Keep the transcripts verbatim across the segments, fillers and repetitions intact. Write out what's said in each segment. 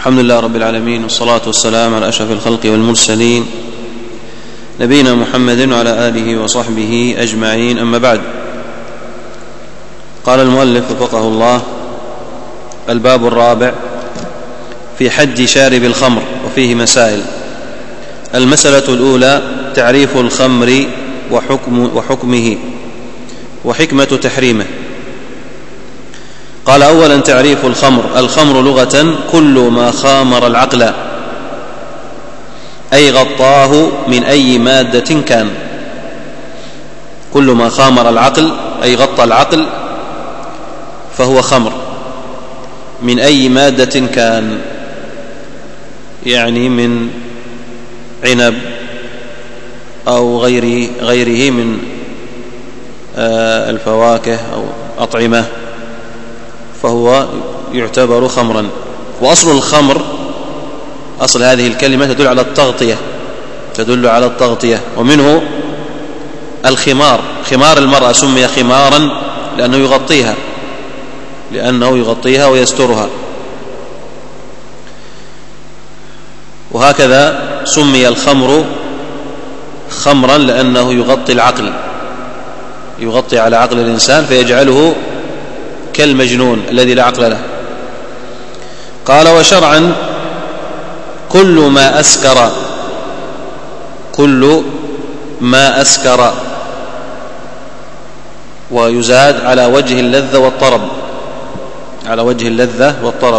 الحمد لله رب العالمين، والصلاة والسلام على أشرف الخلق والمرسلين نبينا محمد وعلى آله وصحبه أجمعين، أما بعد. قال المؤلف وفقه الله: الباب الرابع في حد شارب الخمر، وفيه مسائل. المسألة الأولى: تعريف الخمر وحكم وحكمه وحكمة تحريمه. قال: أولا تعريف الخمر. الخمر لغة كل ما خامر العقل، أي غطاه من أي مادة كان. كل ما خامر العقل أي غطى العقل فهو خمر من أي مادة كان، يعني من عنب أو غيره غيره من الفواكه أو أطعمة، فهو يعتبر خمرا. وأصل الخمر، أصل هذه الكلمة تدل على التغطية تدل على التغطية ومنه الخمار. خمار المرأة سمي خمارا لأنه يغطيها لأنه يغطيها ويسترها، وهكذا سمي الخمر خمرا لأنه يغطي العقل يغطي على عقل الإنسان فيجعله كالمجنون الذي لا عقل له. قال: وشرعا كل ما أسكر كل ما أسكر ويزاد على وجه اللذة والطرب على وجه اللذة والطرب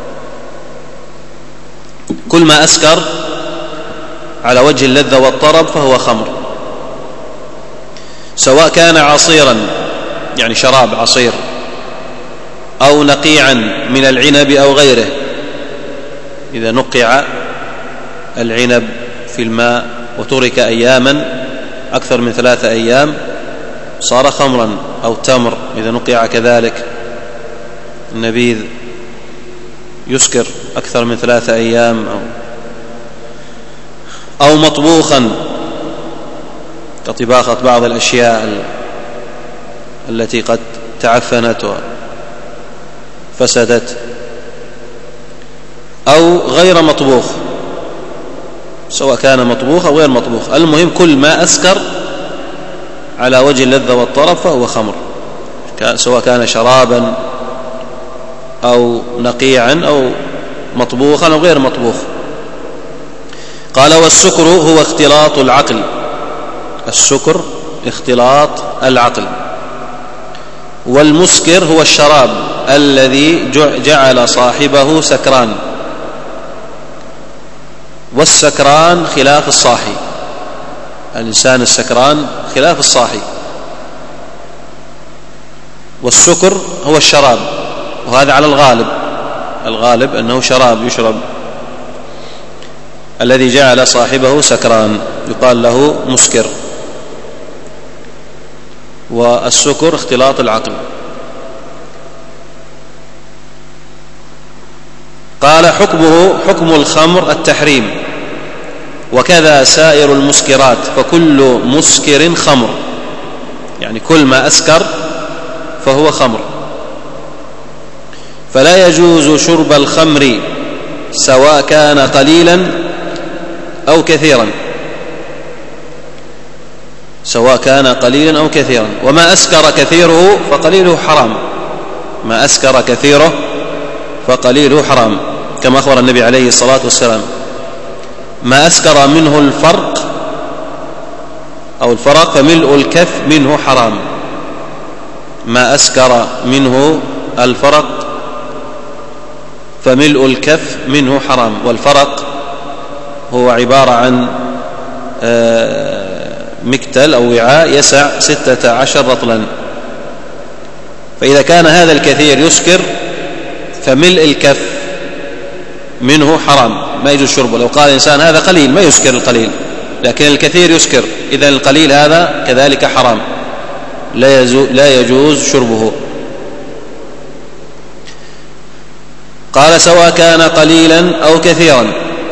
كل ما أسكر على وجه اللذة والطرب فهو خمر، سواء كان عصيرا يعني شراب عصير، أو نقيعا من العنب أو غيره. إذا نقع العنب في الماء وترك أياما أكثر من ثلاثة أيام صار خمرا، أو تمر إذا نقع كذلك. النبيذ يسكر أكثر من ثلاثة أيام، أو أو مطبوخا كطباخة بعض الأشياء التي قد تعفنت وفسدت، أو غير مطبوخ، سواء كان مطبوخ أو غير مطبوخ. المهم كل ما أسكر على وجه اللذة والطرب فهو خمر، سواء كان شرابا أو نقيعا أو مطبوخا أو غير مطبوخ. قال: والسكر هو اختلاط العقل السكر اختلاط العقل والمسكر هو الشراب الذي جعل صاحبه سكران، والسكران خلاف الصاحي. الإنسان السكران خلاف الصاحي. والسكر هو الشراب، وهذا على الغالب الغالب أنه شراب يشرب، الذي جعل صاحبه سكران يقال له مسكر. والسكر اختلاط العقل. قال: حكمه حكم الخمر التحريم، وكذا سائر المسكرات، فكل مسكر خمر، يعني كل ما أسكر فهو خمر. فلا يجوز شرب الخمر سواء كان قليلا أو كثيرا سواء كان قليلا أو كثيرا وما أسكر كثيره فقليله حرام ما أسكر كثيره فقليله حرام، كما أخبر النبي عليه الصلاة والسلام: ما أسكر منه الفرق أو الفرق فملء الكف منه حرام. ما أسكر منه الفرق فملء الكف منه حرام. والفرق هو عبارة عن مكتل أو وعاء يسع ستة عشر رطلا، فإذا كان هذا الكثير يسكر فملء الكف منه حرام، ما يجوز شربه. لو قال إنسان هذا قليل ما يسكر القليل، لكن الكثير يسكر، إذن القليل هذا كذلك حرام، لا يجوز شربه. قال: سواء كان قليلا أو كثيرا،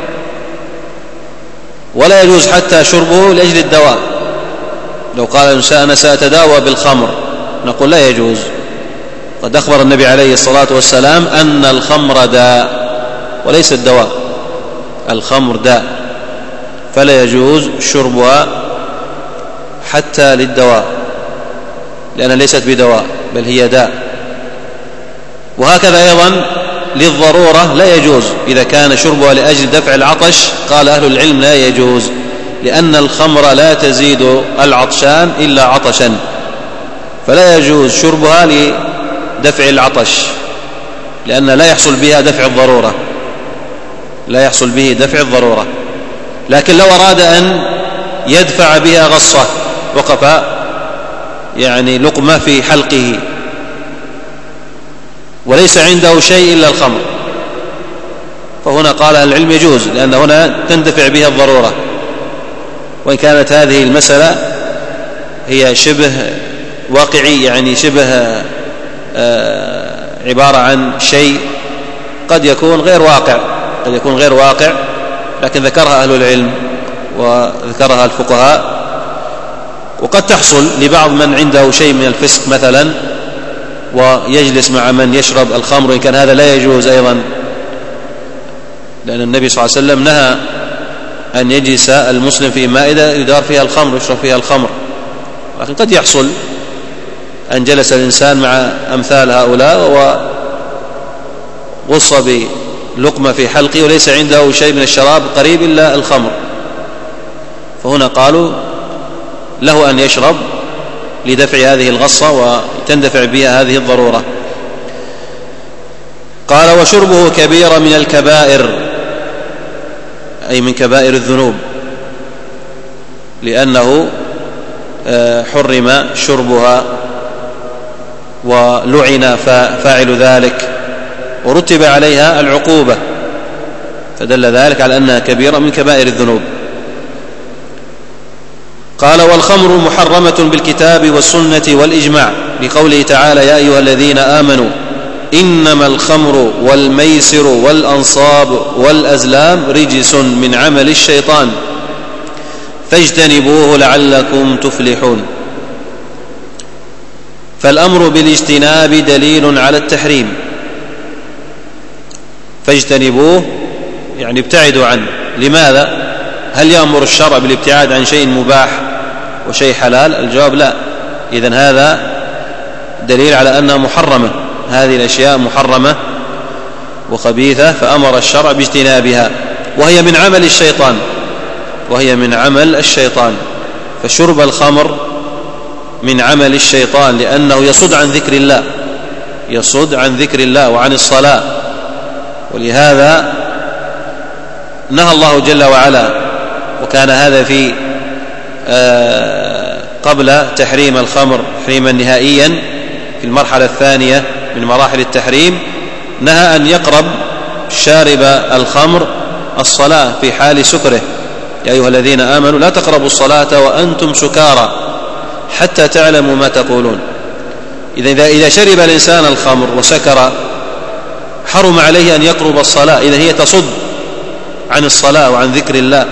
ولا يجوز حتى شربه لأجل الدواء. لو قال الإنسان أنا سأتداوى بالخمر نقول لا يجوز. قد أخبر النبي عليه الصلاة والسلام أن الخمر داء وليست دواء. الخمر داء فلا يجوز شربها حتى للدواء، لأنها ليست بدواء بل هي داء. وهكذا أيضا للضرورة لا يجوز، إذا كان شربها لأجل دفع العطش قال أهل العلم لا يجوز، لأن الخمر لا تزيد العطشان إلا عطشا، فلا يجوز شربها لدفع العطش، لأن لا يحصل بها دفع الضرورة، لا يحصل به دفع الضرورة. لكن لو أراد أن يدفع بها غصة، وقف يعني لقمة في حلقه وليس عنده شيء إلا الخمر، فهنا قال أهل العلم يجوز، لأن هنا تندفع بها الضرورة. وإن كانت هذه المسألة هي شبه واقعي، يعني شبه عبارة عن شيء قد يكون غير واقع، قد يكون غير واقع، لكن ذكرها أهل العلم وذكرها الفقهاء. وقد تحصل لبعض من عنده شيء من الفسق مثلا ويجلس مع من يشرب الخمر، وإن كان هذا لا يجوز أيضا، لأن النبي صلى الله عليه وسلم نهى أن يجلس المسلم في مائدة يدار فيها الخمر ويشرب فيها الخمر. لكن قد يحصل أن جلس الإنسان مع أمثال هؤلاء وغص بلقمة في حلقه وليس عنده شيء من الشراب قريب إلا الخمر، فهنا قالوا له أن يشرب لدفع هذه الغصة وتندفع بها هذه الضرورة. قال: وشربه كبيرة من الكبائر، أي من كبائر الذنوب، لأنه حرم شربها ولعن فاعل ذلك ورتب عليها العقوبة، فدل ذلك على أنها كبيرة من كبائر الذنوب. قال: والخمر محرمة بالكتاب والسنة والإجماع، لقوله تعالى: يا أيها الذين آمنوا إنما الخمر والميسر والأنصاب والأزلام رجس من عمل الشيطان فاجتنبوه لعلكم تفلحون. فالأمر بالاجتناب دليل على التحريم، فاجتنبوه يعني ابتعدوا عنه. لماذا؟ هل يأمر الشرع بالابتعاد عن شيء مباح وشيء حلال؟ الجواب لا. إذن هذا دليل على أنها محرمة، هذه الأشياء محرمة وخبيثة، فأمر الشرع باجتنابها، وهي من عمل الشيطان، وهي من عمل الشيطان. فشرب الخمر من عمل الشيطان، لأنه يصد عن ذكر الله، يصد عن ذكر الله وعن الصلاة. ولهذا نهى الله جل وعلا، وكان هذا في آه قبل تحريم الخمر تحريما نهائيا في المرحلة الثانية من مراحل التحريم، نهى أن يقرب شارب الخمر الصلاة في حال سكره. يا أيها الذين آمنوا لا تقربوا الصلاة وأنتم سكارى حتى تعلموا ما تقولون. إذا إذا شرب الإنسان الخمر وسكر حرم عليه أن يقرب الصلاة، إذا هي تصد عن الصلاة وعن ذكر الله،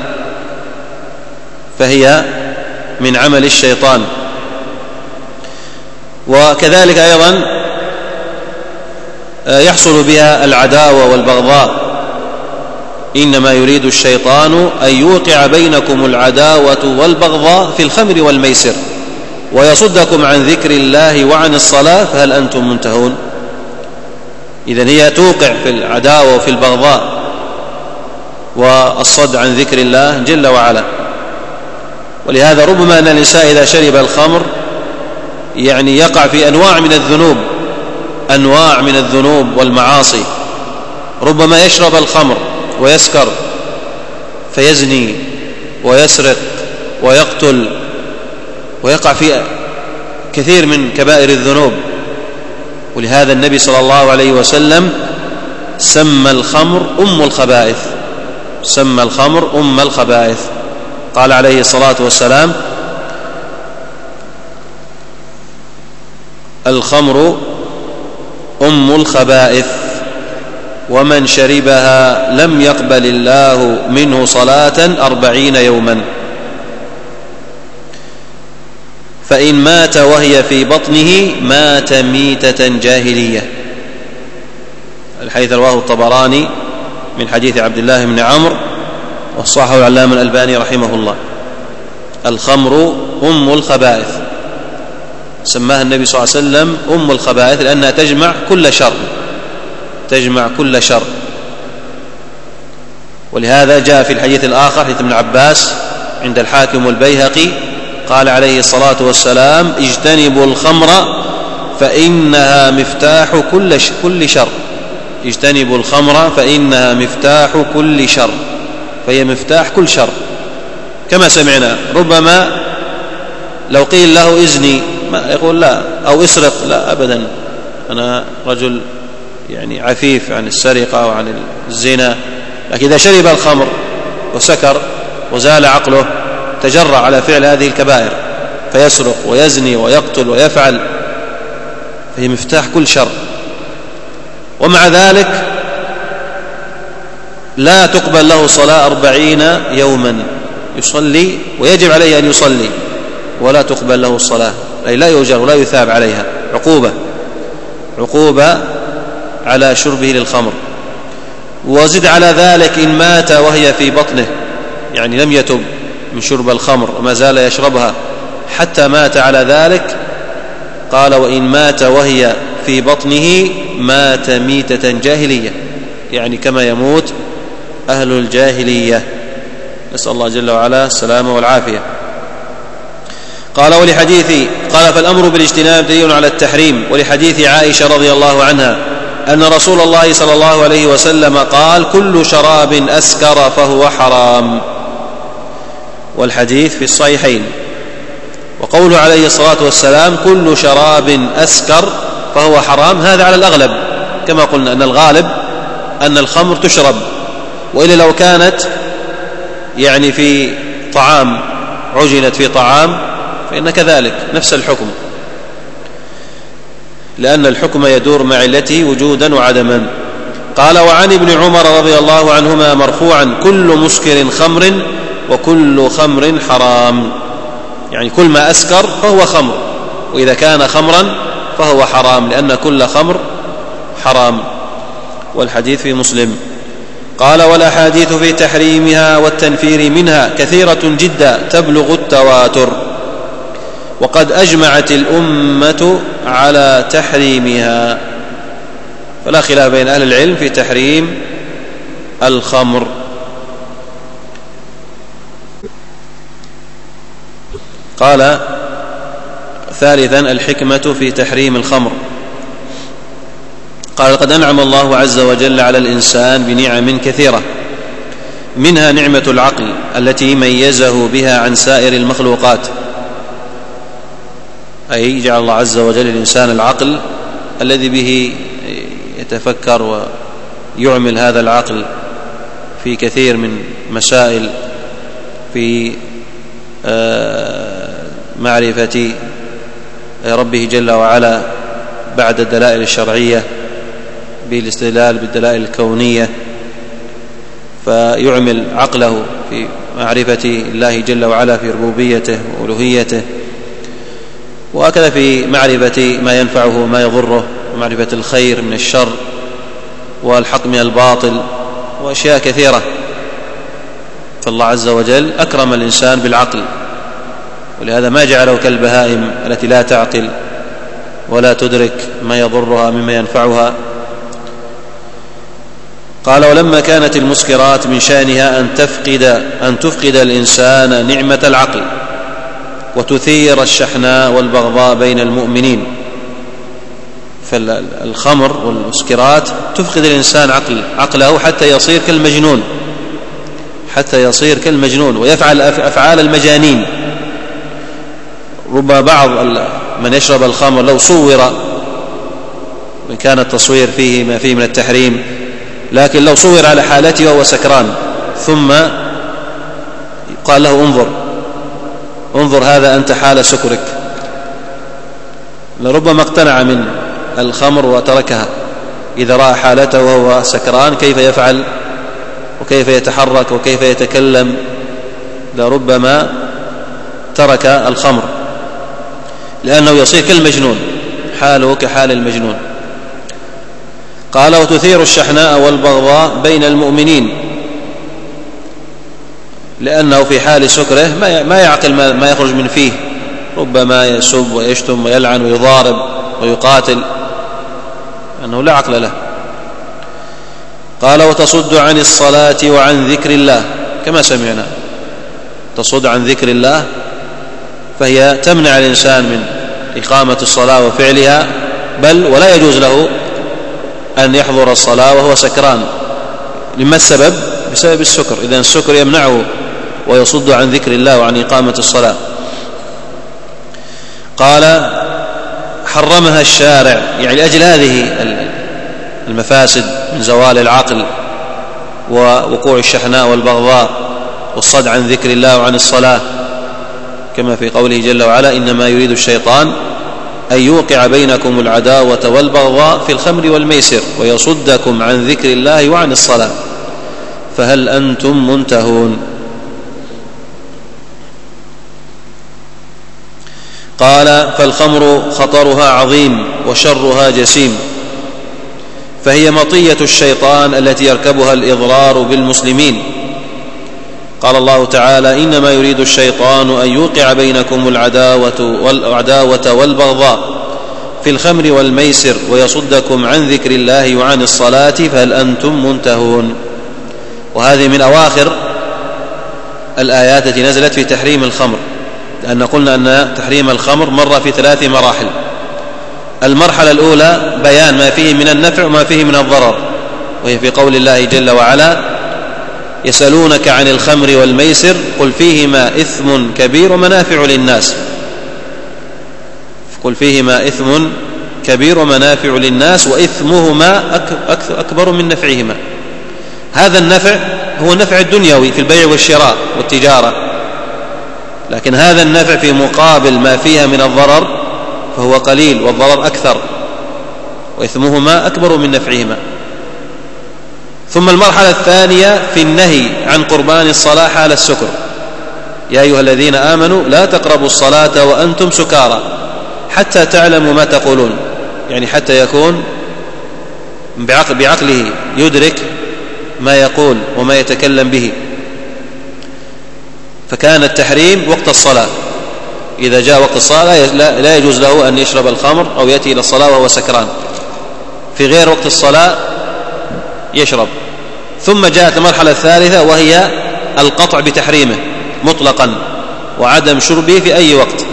فهي من عمل الشيطان. وكذلك أيضا يحصل بها العداوة والبغضاء. إنما يريد الشيطان أن يوقع بينكم العداوة والبغضاء في الخمر والميسر ويصدكم عن ذكر الله وعن الصلاة فهل أنتم منتهون. إذن هي توقع في العداوة وفي البغضاء والصد عن ذكر الله جل وعلا. ولهذا ربما أن الإنسان إذا شرب الخمر يعني يقع في أنواع من الذنوب، أنواع من الذنوب والمعاصي. ربما يشرب الخمر ويسكر فيزني ويسرق ويقتل ويقع في كثير من كبائر الذنوب. ولهذا النبي صلى الله عليه وسلم سمى الخمر أم الخبائث، سمى الخمر أم الخبائث. قال عليه الصلاة والسلام: الخمر أم الخبائث ومن شربها لم يقبل الله منه صلاة أربعين يوما، فإن مات وهي في بطنه مات ميتة جاهلية. الحديث رواه الطبراني من حديث عبد الله بن عمرو وصححه العلامة الألباني رحمه الله. الخمر أم الخبائث، سماها النبي صلى الله عليه وسلم أم الخبائث لأنها تجمع كل شر، تجمع كل شر. ولهذا جاء في الحديث الآخر حديث ابن عباس عند الحاكم والبيهقي قال عليه الصلاة والسلام: اجتنبوا الخمر فإنها مفتاح كل شر. اجتنبوا الخمر فإنها مفتاح كل شر، فهي مفتاح كل شر. كما سمعنا ربما لو قيل له ازني ما يقول لا، أو اسرق، لا أبدا، أنا رجل يعني عفيف عن السرقة وعن الزنا. لكن إذا شرب الخمر وسكر وزال عقله تجرأ على فعل هذه الكبائر، فيسرق ويزني ويقتل ويفعل، فهي مفتاح كل شر. ومع ذلك لا تقبل له صلاة أربعين يوما، يصلي ويجب عليه أن يصلي ولا تقبل له الصلاة، أي لا يؤجر ولا يثاب عليها، عقوبة عقوبة على شربه للخمر. وزد على ذلك إن مات وهي في بطنه، يعني لم يتب من شرب الخمر وما زال يشربها حتى مات على ذلك، قال: وإن مات وهي في بطنه مات ميتة جاهلية، يعني كما يموت أهل الجاهلية، نسأل الله جل وعلا السلامة والعافية. قال: ولحديث قال فالأمر بالاجتناب دليل على التحريم، ولحديث عائشة رضي الله عنها أن رسول الله صلى الله عليه وسلم قال: كل شراب أسكر فهو حرام، والحديث في الصحيحين. وقوله عليه الصلاة والسلام كل شراب أسكر فهو حرام، هذا على الأغلب، كما قلنا أن الغالب أن الخمر تشرب، وإلا لو كانت يعني في طعام، عجنت في طعام، فإن كذلك نفس الحكم، لأن الحكم يدور مع علته وجودا وعدما. قال: وعن ابن عمر رضي الله عنهما مرفوعا: كل مسكر خمر وكل خمر حرام، يعني كل ما أسكر فهو خمر، وإذا كان خمرا فهو حرام، لأن كل خمر حرام. والحديث في مسلم. قال: والأحاديث في تحريمها والتنفير منها كثيرة جدا تبلغ التواتر، وقد أجمعت الأمة على تحريمها، فلا خلاف بين أهل العلم في تحريم الخمر. قال: ثالثا الحكمة في تحريم الخمر. قال: قد أنعم الله عز وجل على الإنسان بنعم كثيرة، منها نعمة العقل التي ميزه بها عن سائر المخلوقات، أي جعل الله عز وجل الإنسان العقل الذي به يتفكر ويعمل هذا العقل في كثير من مسائل في معرفة ربه جل وعلا بعد الدلائل الشرعية بالاستدلال بالدلائل الكونية، فيعمل عقله في معرفة الله جل وعلا في ربوبيته وألوهيته، وهكذا في معرفة ما ينفعه وما يضره، ومعرفة الخير من الشر والحق من الباطل وأشياء كثيرة. فالله عز وجل أكرم الإنسان بالعقل، ولهذا ما جعله كالبهائم التي لا تعقل ولا تدرك ما يضرها مما ينفعها. قال: ولما كانت المسكرات من شأنها أن تفقد أن تفقد الإنسان نعمة العقل وتثير الشحناء والبغضاء بين المؤمنين، فالخمر والمسكرات تفقد الإنسان عقل عقله حتى يصير كالمجنون، حتى يصير كالمجنون ويفعل أفعال المجانين. ربما بعض من يشرب الخمر لو صور، وإن كان التصوير فيه ما فيه من التحريم، لكن لو صور على حالته وهو سكران ثم قال له انظر انظر هذا أنت حال سكرك، لربما اقتنع من الخمر وتركها إذا رأى حالته وهو سكران كيف يفعل وكيف يتحرك وكيف يتكلم، لربما ترك الخمر لأنه يصير كالمجنون، حاله كحال المجنون. قال: وتثير الشحناء والبغضاء بين المؤمنين، لأنه في حال سكره ما يعقل ما يخرج من فيه، ربما يسب ويشتم ويلعن ويضارب ويقاتل، أنه لا عقل له. قال: وتصد عن الصلاة وعن ذكر الله، كما سمعنا، تصد عن ذكر الله، فهي تمنع الإنسان من إقامة الصلاة وفعلها، بل ولا يجوز له أن يحضر الصلاة وهو سكران. لما السبب؟ بسبب السكر. إذن السكر يمنعه ويصد عن ذكر الله وعن إقامة الصلاة. قال: حرمها الشارع، يعني لأجل هذه المفاسد من زوال العقل ووقوع الشحناء والبغضاء والصد عن ذكر الله وعن الصلاة، كما في قوله جل وعلا: إنما يريد الشيطان أن يوقع بينكم العداوة والبغضاء في الخمر والميسر ويصدكم عن ذكر الله وعن الصلاة فهل أنتم منتهون. قال: فالخمر خطرها عظيم وشرها جسيم، فهي مطية الشيطان التي يركبها الإضرار بالمسلمين. قال الله تعالى: إنما يريد الشيطان أن يوقع بينكم العداوة والبغضاء في الخمر والميسر ويصدكم عن ذكر الله وعن الصلاة فهل أنتم منتهون. وهذه من أواخر الآيات التي نزلت في تحريم الخمر، لأن قلنا أن تحريم الخمر مر في ثلاث مراحل. المرحلة الأولى بيان ما فيه من النفع وما فيه من الضرر، وهي في قول الله جل وعلا: يسألونك عن الخمر والميسر قل فيهما إثم كبير ومنافع للناس قل فيهما إثم كبير ومنافع للناس وإثمهما أكبر من نفعهما. هذا النفع هو النفع الدنيوي في البيع والشراء والتجارة، لكن هذا النفع في مقابل ما فيها من الضرر فهو قليل والضرر أكثر، وإثمهما أكبر من نفعهما. ثم المرحلة الثانية في النهي عن قربان الصلاة حال السكر: يا أيها الذين آمنوا لا تقربوا الصلاة وأنتم سكارى حتى تعلموا ما تقولون، يعني حتى يكون بعقل بعقله يدرك ما يقول وما يتكلم به. فكان التحريم وقت الصلاة، إذا جاء وقت الصلاة لا يجوز له أن يشرب الخمر أو يأتي إلى الصلاة وهو سكران. في غير وقت الصلاة يشرب. ثم جاءت المرحلة الثالثة وهي القطع بتحريمه مطلقا وعدم شربه في أي وقت،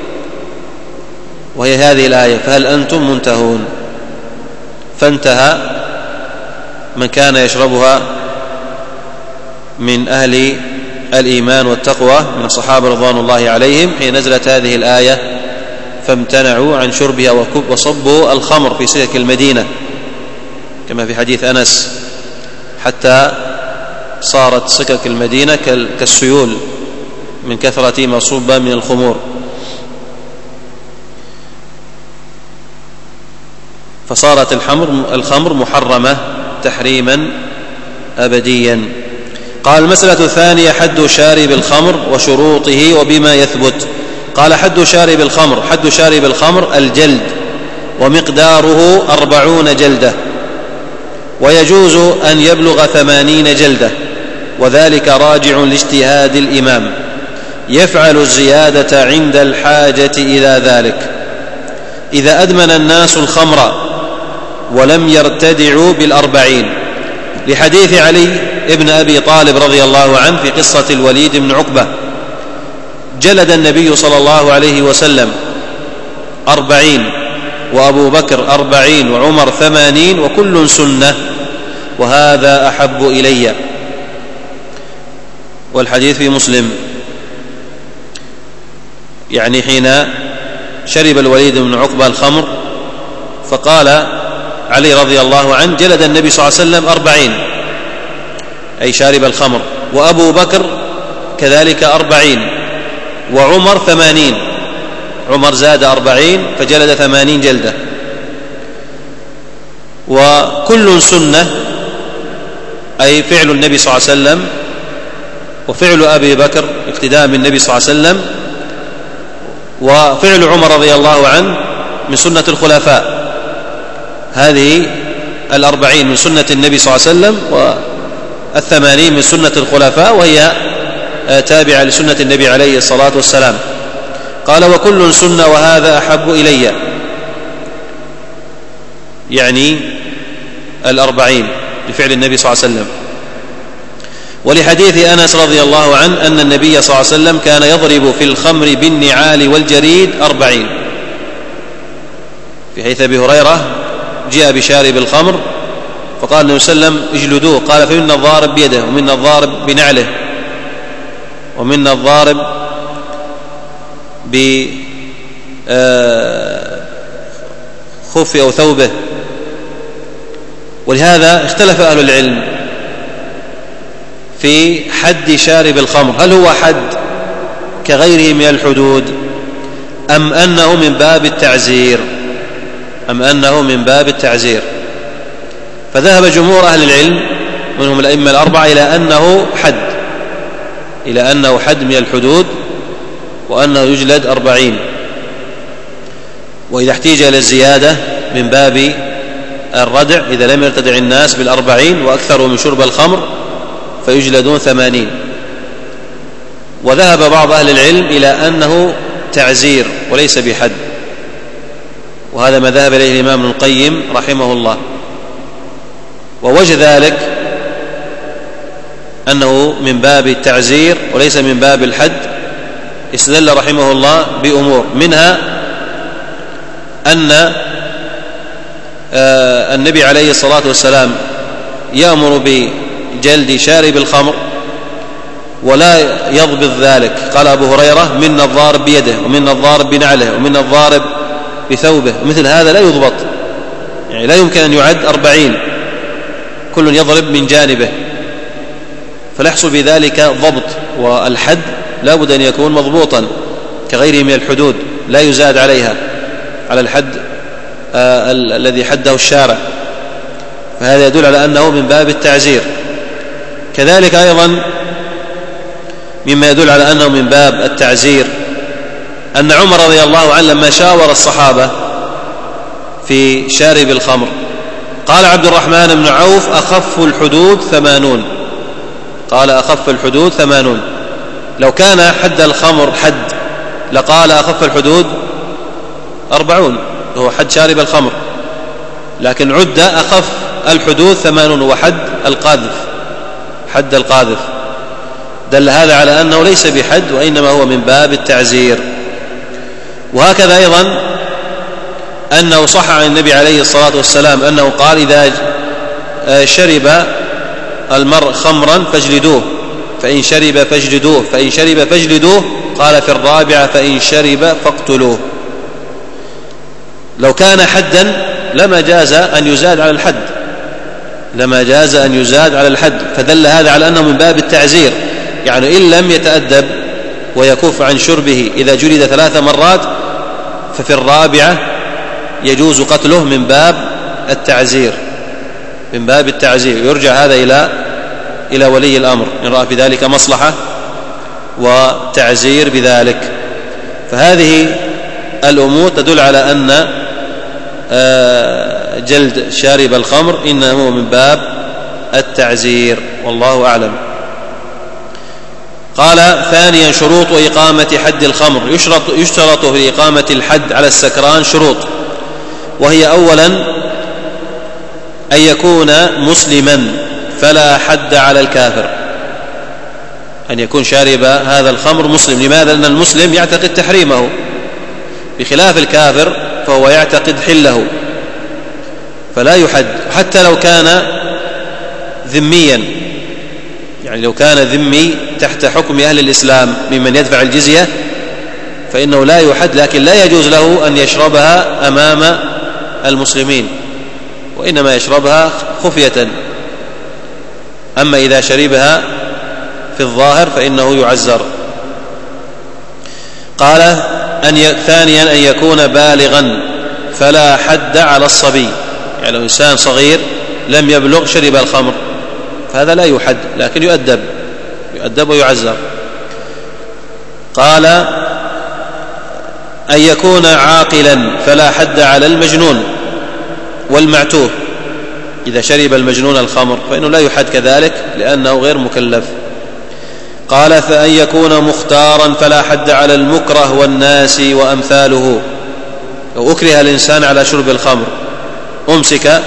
وهي هذه الآية: فهل أنتم منتهون. فانتهى من كان يشربها من أهل الإيمان والتقوى من الصحابة رضوان الله عليهم حين نزلت هذه الآية، فامتنعوا عن شربها وصبوا الخمر في سكك المدينة، كما في حديث أنس: حتى صارت سكك المدينة كالسيول من كثرة ما صب من الخمور. فصارت الخمر محرمة تحريما أبديا. قال: المسألة الثانية: حد شارب الخمر وشروطه وبما يثبت. قال: حد شارب الخمر، حد شارب الخمر الجلد، ومقداره أربعون جلدة، ويجوز أن يبلغ ثمانين جلدة، وذلك راجع لاجتهاد الإمام، يفعل الزيادة عند الحاجة إلى ذلك. إذا أدمن الناس الخمر ولم يرتدعوا بالأربعين، لحديث علي ابن أبي طالب رضي الله عنه في قصة الوليد بن عقبة: جلد النبي صلى الله عليه وسلم أربعين، وأبو بكر أربعين، وعمر ثمانين، وكل سنة، وهذا أحب إلي. والحديث في مسلم. يعني حين شرب الوليد بن عقبة الخمر فقال علي رضي الله عنه: جلد النبي صلى الله عليه وسلم أربعين، أي شارب الخمر، وأبو بكر كذلك أربعين، وعمر ثمانين، عمر زاد أربعين فجلد ثمانين جلدة، وكل سنة، أي فعل النبي صلى الله عليه وسلم وفعل أبي بكر اقتداء بالنبي صلى الله عليه وسلم، وفعل عمر رضي الله عنه من سنة الخلفاء. هذه الأربعين من سنة النبي صلى الله عليه وسلم والثمانين من سنة الخلفاء، وهي تابعة لسنة النبي عليه الصلاة والسلام. قال: وكل سنة وهذا أحب إلي، يعني الأربعين لفعل النبي صلى الله عليه وسلم. ولحديث أنس رضي الله عنه أن النبي صلى الله عليه وسلم كان يضرب في الخمر بالنعال والجريد أربعين، في حيث أبي هريرة جاء بشارب الخمر فقال النبي صلى الله عليه وسلم: اجلدوه. قال: فمنا الضارب بيده، ومنا الضارب بنعله، ومنا الضارب بخف أو ثوبه. ولهذا اختلف أهل العلم في حد شارب الخمر، هل هو حد كغيره من الحدود أم أنه من باب التعزير أم أنه من باب التعزير فذهب جمهور أهل العلم منهم الأئمة الأربعة إلى أنه حد إلى أنه حد من الحدود، وأنه يجلد أربعين، وإذا احتيج إلى الزيادة من باب الردع إذا لم يرتدع الناس بالأربعين وأكثروا من شرب الخمر فيجلدون ثمانين. وذهب بعض أهل العلم إلى أنه تعزير وليس بحد، وهذا ما ذهب إليه الإمام ابن القيم رحمه الله. ووجه ذلك أنه من باب التعزير وليس من باب الحد استدل رحمه الله بأمور، منها أن النبي عليه الصلاة والسلام يأمر بجلد شارب الخمر ولا يضبط ذلك. قال أبو هريرة: منا الضارب بيده، ومنا الضارب بنعله، ومنا الضارب بثوبه. مثل هذا لا يضبط، يعني لا يمكن أن يعد أربعين كل يضرب من جانبه، فلا يحصل بذلك ضبط. والحد لا بد أن يكون مضبوطا كغيره من الحدود، لا يزاد عليها على الحد آه ال- الذي حده الشارع، فهذا يدل على أنه من باب التعزير. كذلك أيضا مما يدل على أنه من باب التعزير أن عمر رضي الله عنه لما شاور الصحابة في شارب الخمر قال عبد الرحمن بن عوف: أخف الحدود ثمانون. قال: أخف الحدود ثمانون. لو كان حد الخمر حد لقال: أخف الحدود أربعون، هو حد شارب الخمر، لكن عد أخف الحدود ثمانون، هو حد القاذف، حد القاذف. دل هذا على أنه ليس بحد وإنما هو من باب التعزير. وهكذا أيضا أنه صح عن النبي عليه الصلاة والسلام أنه قال: إذا شرب المرء خمرا فاجلدوه، فإن شرب فاجلدوه، فإن شرب فاجلدوه. قال في الرابعة: فإن شرب فاقتلوه. لو كان حدا لما جاز أن يزاد على الحد، لما جاز أن يزاد على الحد، فدل هذا على أنه من باب التعزير، يعني إن لم يتأدب ويكف عن شربه إذا جلد ثلاث مرات ففي الرابعة يجوز قتله من باب التعزير، من باب التعزير. يرجع هذا إلى إلى ولي الأمر إن رأى في ذلك مصلحة وتعزير بذلك. فهذه الأمور تدل على أن جلد شارب الخمر إنه من باب التعزير، والله أعلم. قال: ثانيا شروط إقامة حد الخمر. يشترط, يشترط في إقامة الحد على السكران شروط، وهي: أولا أن يكون مسلما فلا حد على الكافر، أن يكون شارب هذا الخمر مسلم. لماذا؟ لأن المسلم يعتقد تحريمه بخلاف الكافر فهو يعتقد حله، فلا يحد. حتى لو كان ذميا، يعني لو كان ذمي تحت حكم أهل الإسلام ممن يدفع الجزية فإنه لا يحد، لكن لا يجوز له أن يشربها أمام المسلمين، وإنما يشربها خفية. أما إذا شربها في الظاهر فإنه يعزر. قال: أن ي... ثانيا أن يكون بالغا فلا حد على الصبي، يعني لو إنسان صغير لم يبلغ شرب الخمر فهذا لا يحد، لكن يؤدب يؤدب ويعزر. قال: أن يكون عاقلا فلا حد على المجنون والمعتوه، إذا شرب المجنون الخمر فإنه لا يحد كذلك لأنه غير مكلف. قال فأن يكون مختارا فلا حد على المكره والناس وأمثاله. لو أكره الإنسان على شرب الخمر أمسك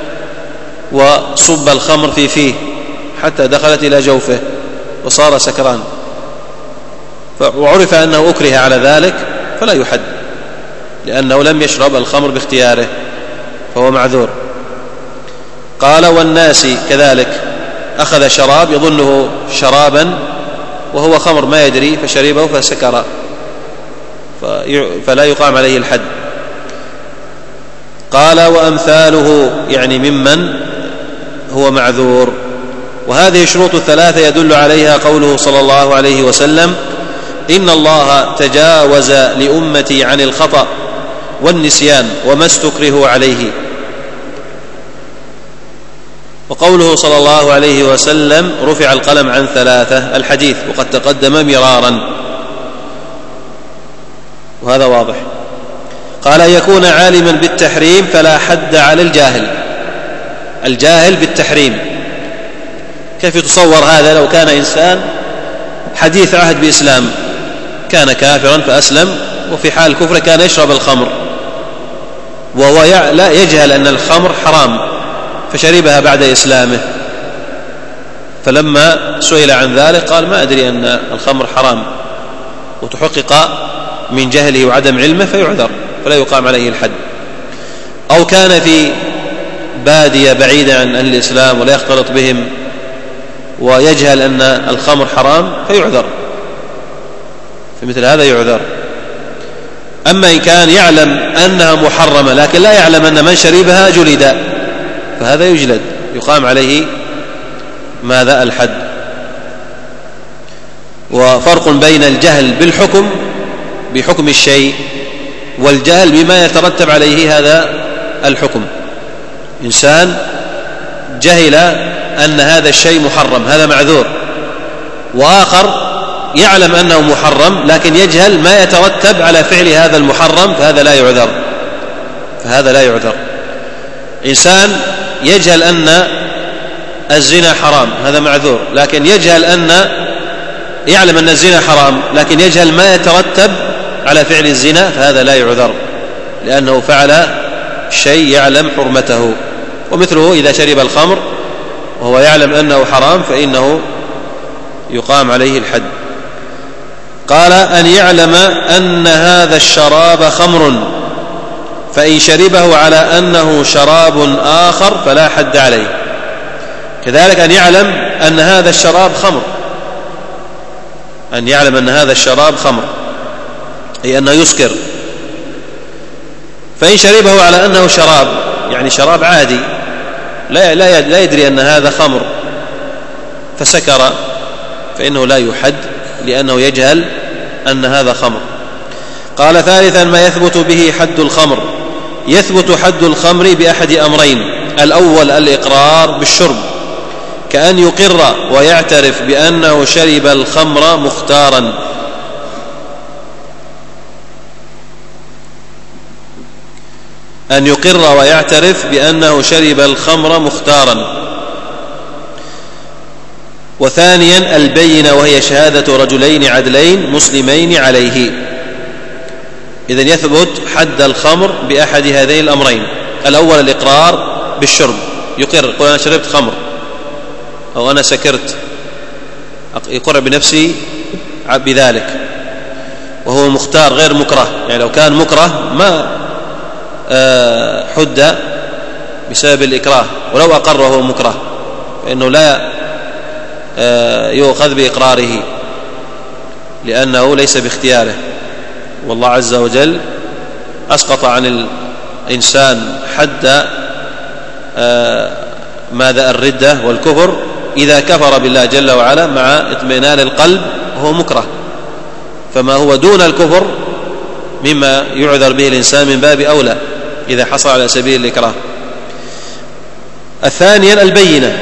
وصب الخمر في فيه حتى دخلت إلى جوفه وصار سكران وعرف أنه أكره على ذلك فلا يحد لأنه لم يشرب الخمر باختياره فهو معذور. قال والناس كذلك أخذ شراب يظنه شرابا وهو خمر ما يدري فشربه فسكر فلا يقام عليه الحد. قال وأمثاله يعني ممن هو معذور. وهذه الشروط الثلاثة يدل عليها قوله صلى الله عليه وسلم إن الله تجاوز لأمتي عن الخطأ والنسيان وما استكرهوا عليه. وقوله صلى الله عليه وسلم رفع القلم عن ثلاثة الحديث وقد تقدم مرارا وهذا واضح. قال يكون عالما بالتحريم فلا حد على الجاهل. الجاهل بالتحريم كيف يتصور هذا؟ لو كان إنسان حديث عهد بإسلام كان كافرا فأسلم وفي حال كفر كان يشرب الخمر وهو لا يجهل أن الخمر حرام فشربها بعد إسلامه فلما سئل عن ذلك قال ما أدري أن الخمر حرام وتحقق من جهله وعدم علمه فيعذر فلا يقام عليه الحد. أو كان في بادية بعيدة عن أهل الإسلام ولا يختلط بهم ويجهل أن الخمر حرام فيعذر فمثل هذا يعذر. أما إن كان يعلم أنها محرمة لكن لا يعلم أن من شربها جلد فهذا يجلد يقام عليه ماذا؟ الحد. وفرق بين الجهل بالحكم بحكم الشيء والجهل بما يترتب عليه هذا الحكم. إنسان جهل أن هذا الشيء محرم هذا معذور، وآخر يعلم أنه محرم لكن يجهل ما يترتب على فعل هذا المحرم فهذا لا يعذر فهذا لا يعذر. إنسان يجهل أن الزنا حرام هذا معذور، لكن يجهل أن يعلم أن الزنا حرام لكن يجهل ما يترتب على فعل الزنا فهذا لا يعذر لأنه فعل شيء يعلم حرمته. ومثله إذا شرب الخمر وهو يعلم أنه حرام فإنه يقام عليه الحد. قال أن يعلم أن هذا الشراب خمر فإن شربه على أنه شراب آخر فلا حد عليه. كذلك أن يعلم أن هذا الشراب خمر أن يعلم أن هذا الشراب خمر أي أنه يسكر، فإن شربه على أنه شراب يعني شراب عادي لا لا يدري أن هذا خمر فسكر فإنه لا يحد لأنه يجهل أن هذا خمر. قال ثالثا ما يثبت به حد الخمر. يثبت حد الخمر بأحد أمرين: الأول الإقرار بالشرب كأن يقر ويعترف بأنه شرب الخمر مختارا، أن يقر ويعترف بأنه شرب الخمر مختارا. وثانيا البينة وهي شهادة رجلين عدلين مسلمين عليه. إذن يثبت حد الخمر بأحد هذين الأمرين: الأول الإقرار بالشرب، يقر يقول أنا شربت خمر أو أنا سكرت، يقر بنفسه بذلك وهو مختار غير مكره. يعني لو كان مكره ما حد بسبب الإكراه، ولو أقر وهو مكره فإنه لا يؤخذ بإقراره لأنه ليس باختياره. والله عز وجل أسقط عن الإنسان حد ماذا الردة والكفر إذا كفر بالله جل وعلا مع اطمئنان القلب وهو مكره، فما هو دون الكفر مما يعذر به الإنسان من باب أولى إذا حصل على سبيل الإكراه. الثانيا البينة،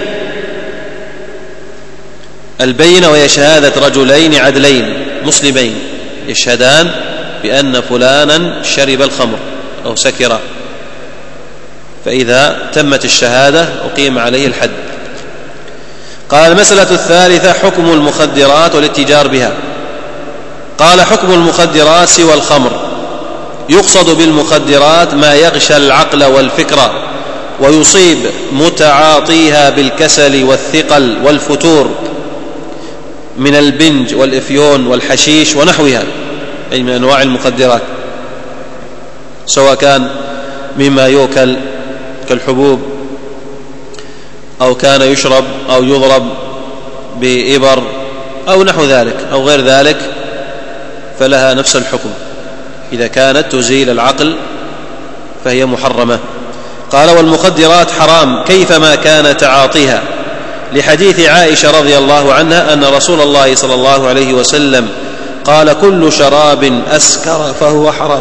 البينة وهي شهادة رجلين عدلين مسلمين يشهدان بأن فلانا شرب الخمر أو سكر، فإذا تمت الشهادة أقيم عليه الحد. قال: المسألة الثالثة: حكم المخدرات والاتجار بها. قال: حكم المخدرات سوى الخمر. يقصد بالمخدرات ما يغشى العقل والفكر ويصيب متعاطيها بالكسل والثقل والفتور من البنج والإفيون والحشيش ونحوها، أي من أنواع المخدرات، سواء كان مما يؤكل كالحبوب أو كان يشرب أو يضرب بإبر أو نحو ذلك أو غير ذلك، فلها نفس الحكم. إذا كانت تزيل العقل فهي محرمة. قال: والمخدرات حرام كيفما كان تعاطيها، لحديث عائشة رضي الله عنها أن رسول الله صلى الله عليه وسلم قال: كل شراب أسكر فهو حرام.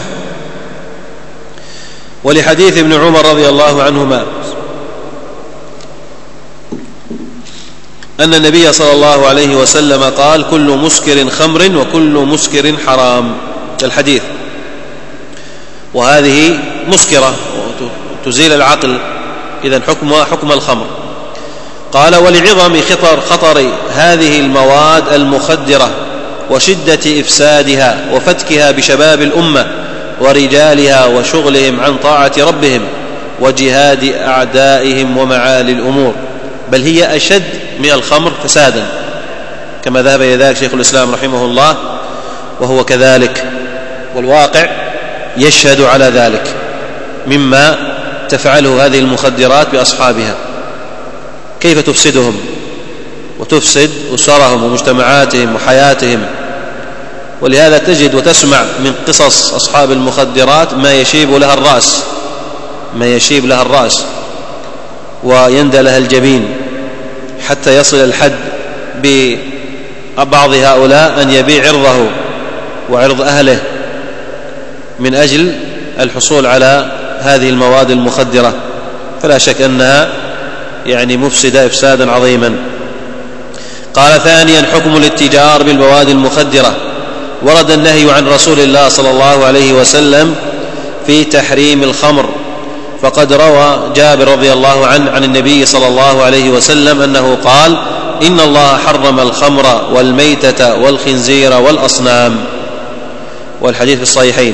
ولحديث ابن عمر رضي الله عنهما أن النبي صلى الله عليه وسلم قال: كل مسكر خمر وكل مسكر حرام، الحديث. وهذه مسكرة تزيل العقل، إذن حكمها حكم الخمر. قال: ولعظم خطر, خطر هذه المواد المخدرة وشدة إفسادها وفتكها بشباب الأمة ورجالها وشغلهم عن طاعة ربهم وجهاد أعدائهم ومعالي الأمور، بل هي أشد من الخمر فسادا، كما ذهب إلى ذلك شيخ الإسلام رحمه الله، وهو كذلك، والواقع يشهد على ذلك مما تفعله هذه المخدرات بأصحابها، كيف تفسدهم وتفسد أسرهم ومجتمعاتهم وحياتهم. ولهذا تجد وتسمع من قصص أصحاب المخدرات ما يشيب لها الرأس ما يشيب لها الرأس ويندى لها الجبين، حتى يصل الحد ببعض هؤلاء أن يبيع عرضه وعرض أهله من أجل الحصول على هذه المواد المخدرة. فلا شك أنها يعني مفسدة إفسادا عظيما. قال: ثانيا: حكم الاتجار بالمواد المخدرة. ورد النهي عن رسول الله صلى الله عليه وسلم في تحريم الخمر، فقد روى جابر رضي الله عنه عن النبي صلى الله عليه وسلم أنه قال: إن الله حرم الخمر والميتة والخنزير والأصنام، والحديث في الصحيحين.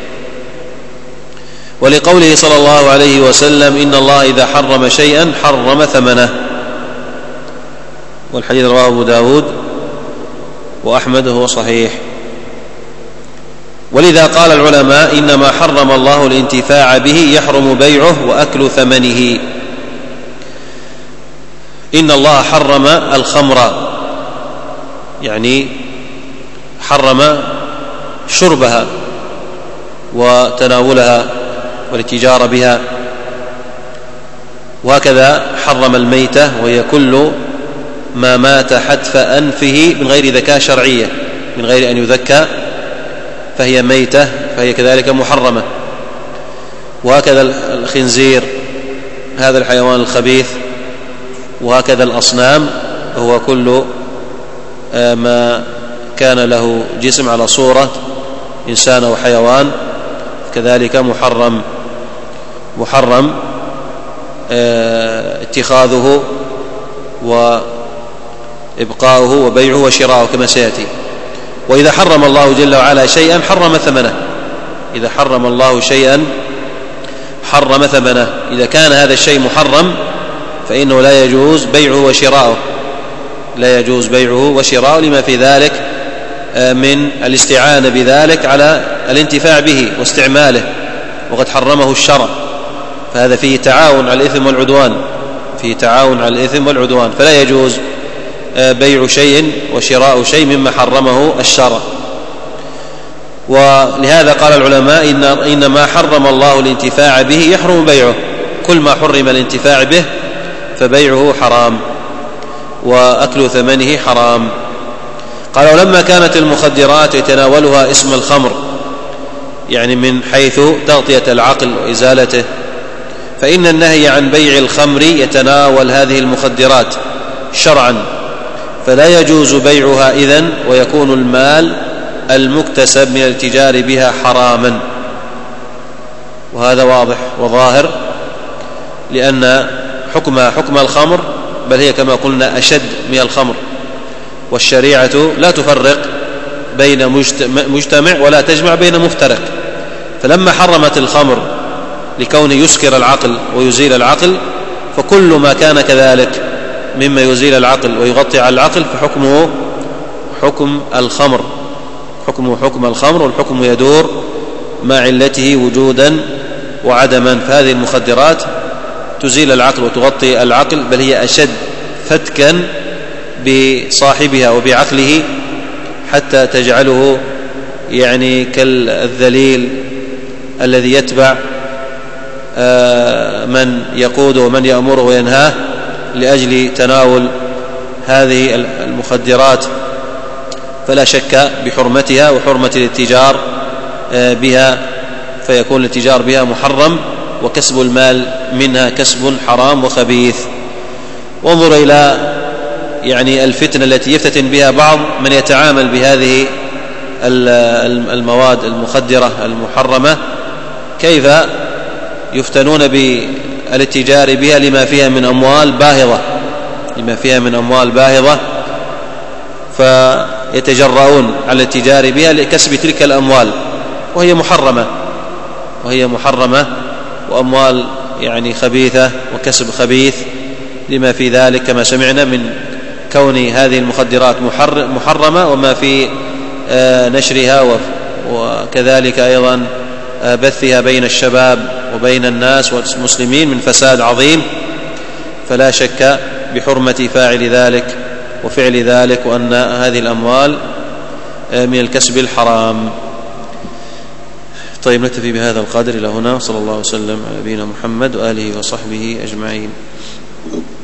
ولقوله صلى الله عليه وسلم: إن الله إذا حرم شيئا حرم ثمنه، والحديث رواه أبو داود وأحمد وهو صحيح. ولذا قال العلماء: إنما حرم الله الانتفاع به يحرم بيعه وأكل ثمنه. إن الله حرم الخمر، يعني حرم شربها وتناولها والاتجار بها، وهكذا حرم الميتة، وهي كل ما مات حتف أنفه من غير ذكاء شرعية، من غير أن يذكى فهي ميتة، فهي كذلك محرمة. وهكذا الخنزير، هذا الحيوان الخبيث. وهكذا الأصنام، هو كل ما كان له جسم على صورة إنسان أو حيوان، كذلك محرم محرم اتخاذه وإبقاؤه وبيعه وشراؤه كما سيأتي. وإذا حرم الله جل وعلا شيئا حرم ثمنه، إذا حرم الله شيئا حرم ثمنه. إذا كان هذا الشيء محرم فإنه لا يجوز بيعه وشراؤه، لا يجوز بيعه وشراؤه لما في ذلك من الاستعانة بذلك على الانتفاع به واستعماله، وقد حرمه الشرع، فهذا فيه تعاون على الإثم والعدوان، فيه تعاون على الإثم والعدوان، فلا يجوز بيع شيء وشراء شيء مما حرمه الشرع. ولهذا قال العلماء: إن إنما حرم الله الانتفاع به يحرم بيعه، كل ما حرم الانتفاع به فبيعه حرام وأكل ثمنه حرام. قال: ولما كانت المخدرات يتناولها اسم الخمر، يعني من حيث تغطية العقل وإزالته، فإن النهي عن بيع الخمر يتناول هذه المخدرات شرعا، فلا يجوز بيعها إذن، ويكون المال المكتسب من الاتجار بها حراما. وهذا واضح وظاهر لأن حكمها حكم الخمر، بل هي كما قلنا أشد من الخمر. والشريعة لا تفرق بين مجتمع ولا تجمع بين مفترق، فلما حرمت الخمر لكونه يسكر العقل ويزيل العقل، فكل ما كان كذلك مما يزيل العقل ويغطي على العقل فحكمه حكم الخمر، حكمه حكم الخمر، والحكم يدور مع علته وجودا وعدما. فهذه المخدرات تزيل العقل وتغطي العقل، بل هي أشد فتكا بصاحبها وبعقله حتى تجعله يعني كالذليل الذي يتبع من يقوده ومن يأمره وينهاه لأجل تناول هذه المخدرات. فلا شك بحرمتها وحرمة الاتجار بها، فيكون الاتجار بها محرم، وكسب المال منها كسب حرام وخبيث. وانظر إلى يعني الفتنة التي يفتتن بها بعض من يتعامل بهذه المواد المخدرة المحرمة، كيف يفتنون بالاتجار بها لما فيها من أموال باهظة لما فيها من أموال باهظة فيتجرؤون على الاتجار بها لكسب تلك الأموال، وهي محرمة وهي محرمة وأموال يعني خبيثة وكسب خبيث لما في ذلك، كما سمعنا من كون هذه المخدرات محرمة، وما في نشرها وكذلك أيضا بثها بين الشباب وبين الناس والمسلمين من فساد عظيم. فلا شك بحرمة فاعل ذلك وفعل ذلك، وأن هذه الأموال من الكسب الحرام. طيب، نكتفي بهذا القدر إلى هنا، صلى الله وسلم على نبينا محمد وآله وصحبه أجمعين.